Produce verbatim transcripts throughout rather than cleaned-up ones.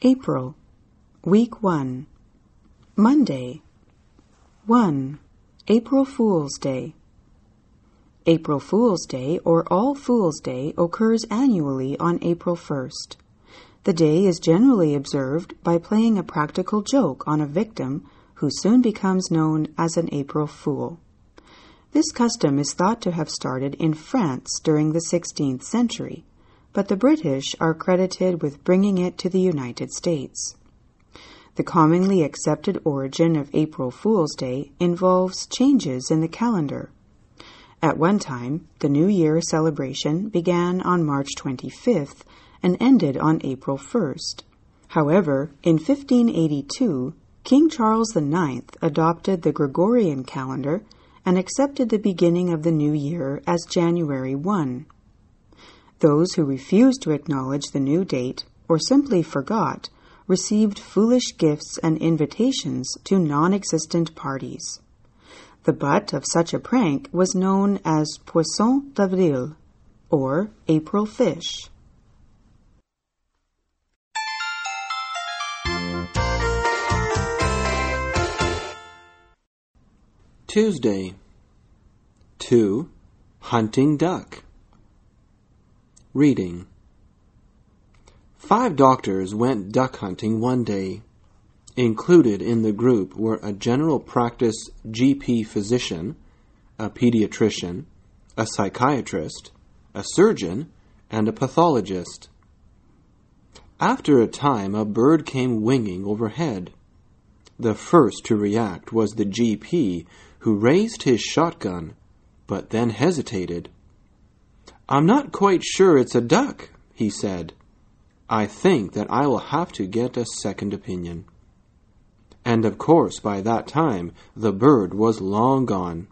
April, Week one, Monday. one. April Fool's Day. April Fool's Day, or All Fool's Day, occurs annually on April first. The day is generally observed by playing a practical joke on a victim who soon becomes known as an April Fool. This custom is thought to have started in France during the sixteenth century, but the British are credited with bringing it to the United States. The commonly accepted origin of April Fool's Day involves changes in the calendar. At one time, the New Year celebration began on March twenty-fifth and ended on April first. However, in fifteen eighty-two, King Charles the Ninth adopted the Gregorian calendar and accepted the beginning of the new year as January first. Those who refused to acknowledge the new date, or simply forgot, received foolish gifts and invitations to non-existent parties. The butt of such a prank was known as Poisson d'Avril, or April fish. Tuesday. two. Hunting duck. Reading. Five doctors went duck hunting one day. Included in the group were a general practice G P physician, a pediatrician, a psychiatrist, a surgeon, and a pathologist. After a time, a bird came winging overhead. The first to react was the G P, who raised his shotgun, but then hesitated. "I'm not quite sure it's a duck," he said. "I think that I will have to get a second opinion." And of course, by that time, the bird was long gone.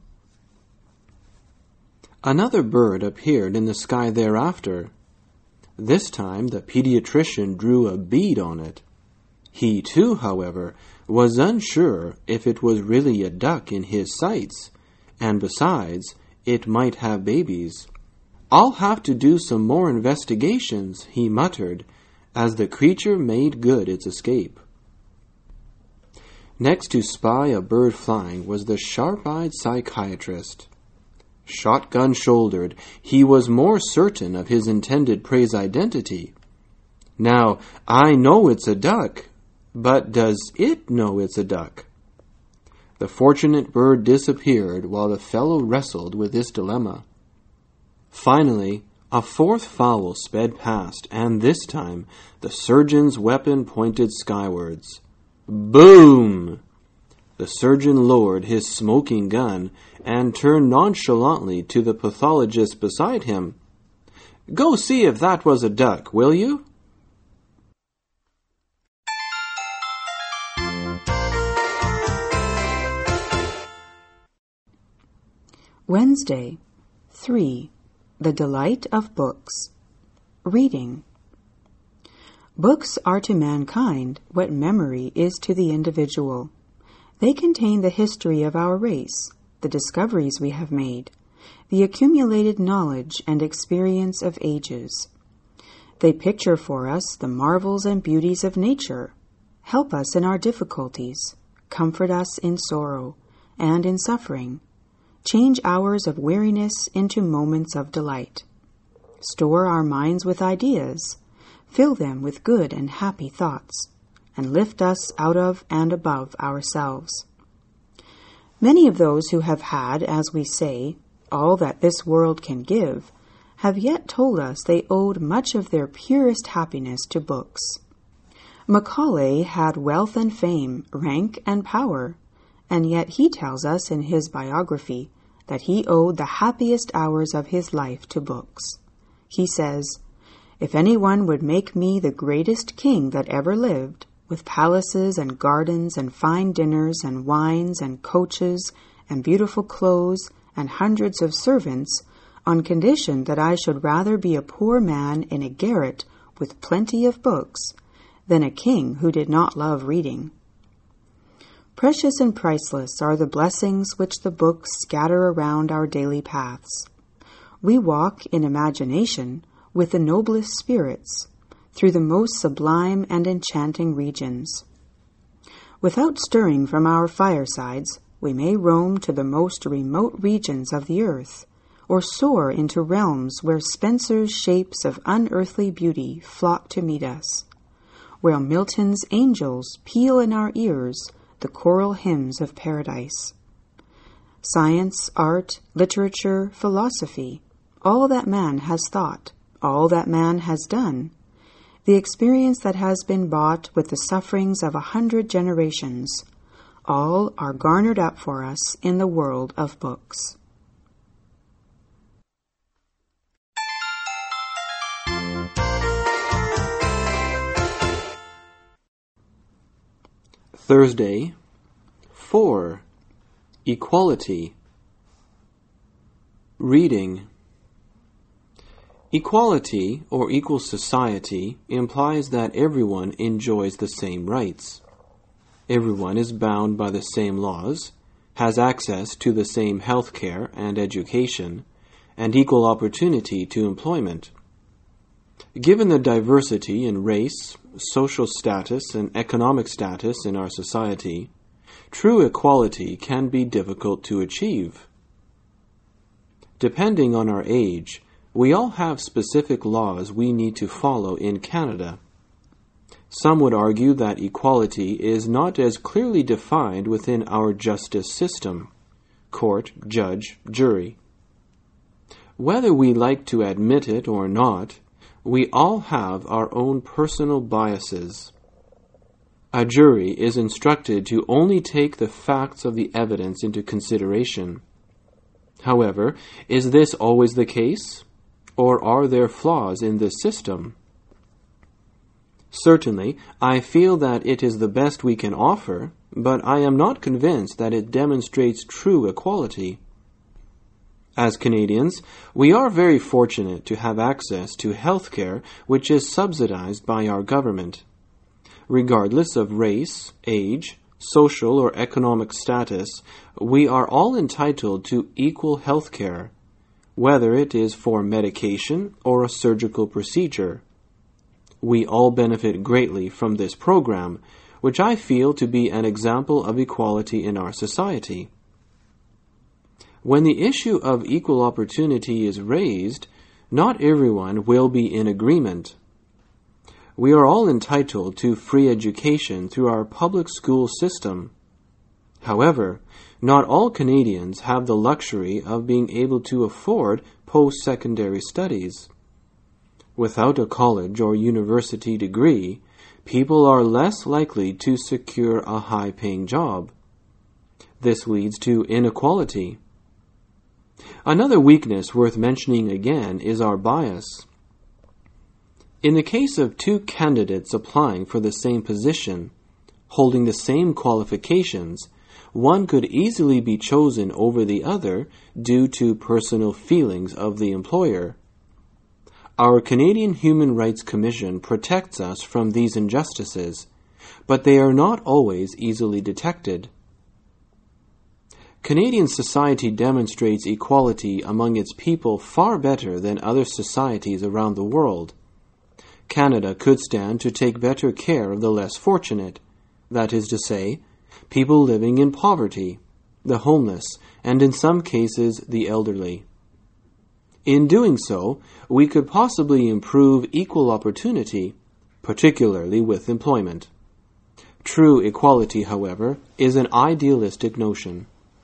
Another bird appeared in the sky thereafter. This time, the pediatrician drew a bead on it. He too, however, was unsure if it was really a duck in his sights, and besides, it might have babies. "I'll have to do some more investigations," he muttered, as the creature made good its escape. Next to spy a bird flying was the sharp-eyed psychiatrist. Shotgun-shouldered, he was more certain of his intended prey's identity. "Now, I know it's a duck, but does it know it's a duck?" The fortunate bird disappeared while the fellow wrestled with this dilemma. Finally, a fourth fowl sped past, and this time the surgeon's weapon pointed skywards. Boom! The surgeon lowered his smoking gun and turned nonchalantly to the pathologist beside him. "Go see if that was a duck, will you?" Wednesday. three. The Delight of Books. Reading. Books are to mankind what memory is to the individual. They contain the history of our race, the discoveries we have made, the accumulated knowledge and experience of ages. They picture for us the marvels and beauties of nature, help us in our difficulties, comfort us in sorrow and in suffering, change hours of weariness into moments of delight, store our minds with ideas, fill them with good and happy thoughts, and lift us out of and above ourselves. Many of those who have had, as we say, all that this world can give, have yet told us they owed much of their purest happiness to books. Macaulay had wealth and fame, rank and power, and yet he tells us in his biography that he owed the happiest hours of his life to books. He says, "If anyone would make me the greatest king that ever lived, with palaces and gardens and fine dinners and wines and coaches and beautiful clothes and hundreds of servants, on condition that I should rather be a poor man in a garret with plenty of books than a king who did not love reading." Precious and priceless are the blessings which the books scatter around our daily paths. We walk in imagination with the noblest spirits, through the most sublime and enchanting regions. Without stirring from our firesides, we may roam to the most remote regions of the earth, or soar into realms where Spenser's shapes of unearthly beauty flock to meet us, where Milton's angels peal in our ears the choral hymns of paradise. Science, art, literature, philosophy, all that man has thought, all that man has done, the experience that has been bought with the sufferings of a hundred generations, all are garnered up for us in the world of books. Thursday, four. Equality. Reading. Equality, or equal society, implies that everyone enjoys the same rights. Everyone is bound by the same laws, has access to the same health care and education, and equal opportunity to employment. Given the diversity in race, social status, and economic status in our society, true equality can be difficult to achieve. Depending on our age, we all have specific laws we need to follow in Canada. Some would argue that equality is not as clearly defined within our justice system, court, judge, jury. Whether we like to admit it or not, we all have our own personal biases. A jury is instructed to only take the facts of the evidence into consideration. However, is this always the case? Or are there flaws in this system? Certainly, I feel that it is the best we can offer, but I am not convinced that it demonstrates true equality. As Canadians, we are very fortunate to have access to health care which is subsidized by our government. Regardless of race, age, social or economic status, we are all entitled to equal health care, whether it is for medication or a surgical procedure. We all benefit greatly from this program, which I feel to be an example of equality in our society. When the issue of equal opportunity is raised, not everyone will be in agreement. We are all entitled to free education through our public school system. However, not all Canadians have the luxury of being able to afford post-secondary studies. Without a college or university degree, people are less likely to secure a high-paying job. This leads to inequality. Another weakness worth mentioning again is our bias. In the case of two candidates applying for the same position, holding the same qualifications, one could easily be chosen over the other due to personal feelings of the employer. Our Canadian Human Rights Commission protects us from these injustices, but they are not always easily detected. Canadian society demonstrates equality among its people far better than other societies around the world. Canada could stand to take better care of the less fortunate, that is to say, people living in poverty, the homeless, and in some cases the elderly. In doing so, we could possibly improve equal opportunity, particularly with employment. True equality, however, is an idealistic notion.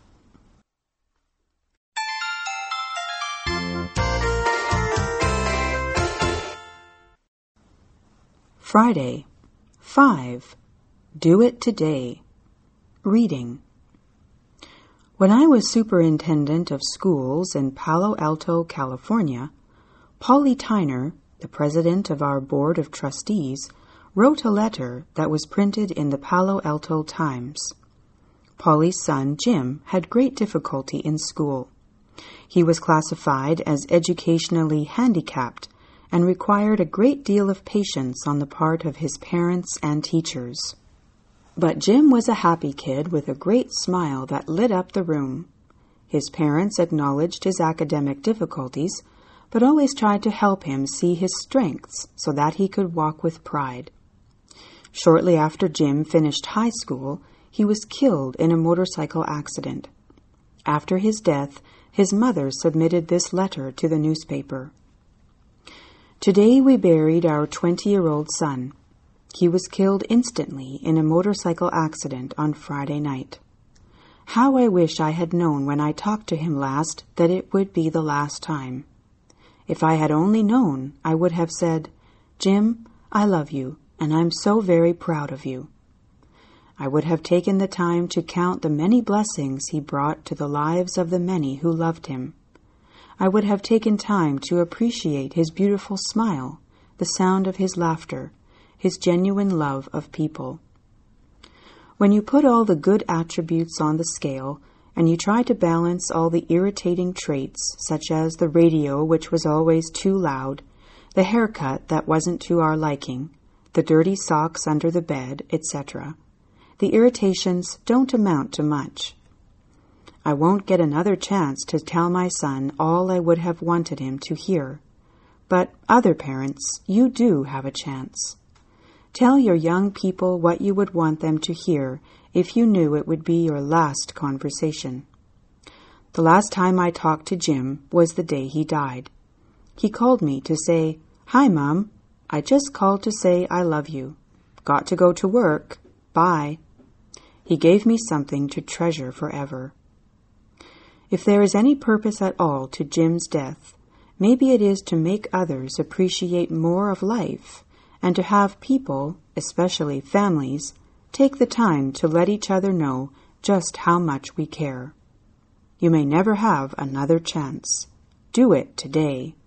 Friday, five. Do it today. Reading. When I was superintendent of schools in Palo Alto, California, Polly Tyner, the president of our board of trustees, wrote a letter that was printed in the Palo Alto Times. Polly's son, Jim, had great difficulty in school. He was classified as educationally handicapped and required a great deal of patience on the part of his parents and teachers. But Jim was a happy kid with a great smile that lit up the room. His parents acknowledged his academic difficulties, but always tried to help him see his strengths so that he could walk with pride. Shortly after Jim finished high school, he was killed in a motorcycle accident. After his death, his mother submitted this letter to the newspaper. Today we buried our twenty-year-old son. He was killed instantly in a motorcycle accident on Friday night. How I wish I had known when I talked to him last that it would be the last time. If I had only known, I would have said, "Jim, I love you, and I'm so very proud of you." I would have taken the time to count the many blessings he brought to the lives of the many who loved him. I would have taken time to appreciate his beautiful smile, the sound of his laughter, his genuine love of people. When you put all the good attributes on the scale, and you try to balance all the irritating traits, such as the radio which was always too loud, the haircut that wasn't to our liking, the dirty socks under the bed, et cetera, the irritations don't amount to much. I won't get another chance to tell my son all I would have wanted him to hear. But other parents, you do have a chance. Tell your young people what you would want them to hear if you knew it would be your last conversation. The last time I talked to Jim was the day he died. He called me to say, "Hi, Mom. I just called to say I love you. Got to go to work. Bye." He gave me something to treasure forever. If there is any purpose at all to Jim's death, maybe it is to make others appreciate more of life and to have people, especially families, take the time to let each other know just how much we care. You may never have another chance. Do it today.